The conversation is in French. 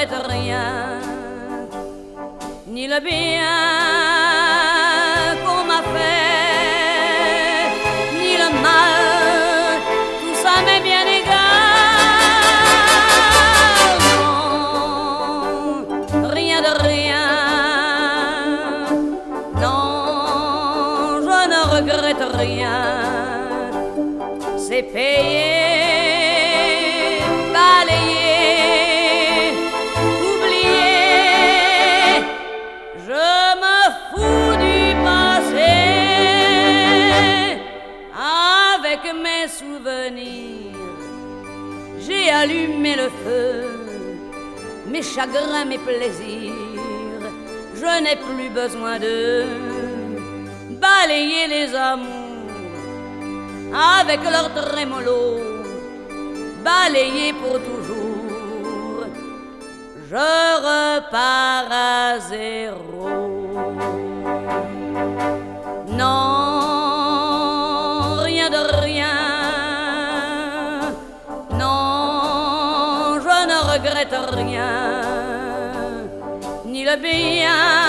regrette rien, ni le bien qu'on m'a fait, ni le mal, tout ça m'est bien égal. Non, rien de rien, non, je ne regrette rien. C'est payé, balayé, oublié. Je me fous du passé. Avec mes souvenirs, j'ai allumé le feu. Mes chagrins, mes plaisirs, je n'ai plus besoin de balayer les amours avec leur trémolo, balayé pour toujours. Je repars à zéro. Non, rien de rien. Non, je ne regrette rien, ni le bien